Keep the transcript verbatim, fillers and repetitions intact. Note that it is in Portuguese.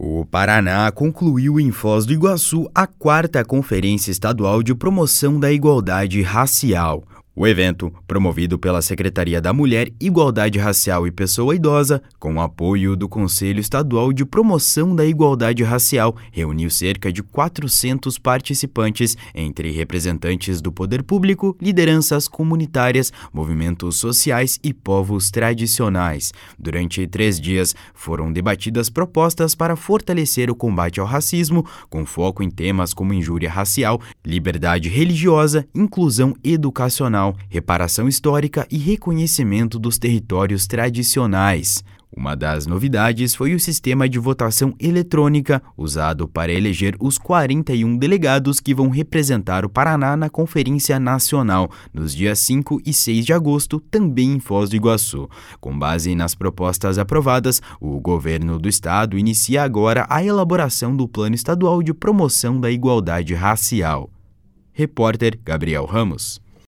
O Paraná concluiu em Foz do Iguaçu a quarta Conferência Estadual de Promoção da Igualdade Racial. O evento, promovido pela Secretaria da Mulher, Igualdade Racial e Pessoa Idosa, com o apoio do Conselho Estadual de Promoção da Igualdade Racial, reuniu cerca de quatrocentos participantes, entre representantes do poder público, lideranças comunitárias, movimentos sociais e povos tradicionais. Durante três dias, foram debatidas propostas para fortalecer o combate ao racismo, com foco em temas como injúria racial, liberdade religiosa, inclusão educacional, reparação histórica e reconhecimento dos territórios tradicionais. Uma das novidades foi o sistema de votação eletrônica usado para eleger os quarenta e um delegados que vão representar o Paraná na Conferência Nacional, nos dias cinco e seis de agosto, também em Foz do Iguaçu. Com base nas propostas aprovadas, o governo do estado inicia agora a elaboração do Plano Estadual de Promoção da Igualdade Racial. Repórter Gabriel Ramos.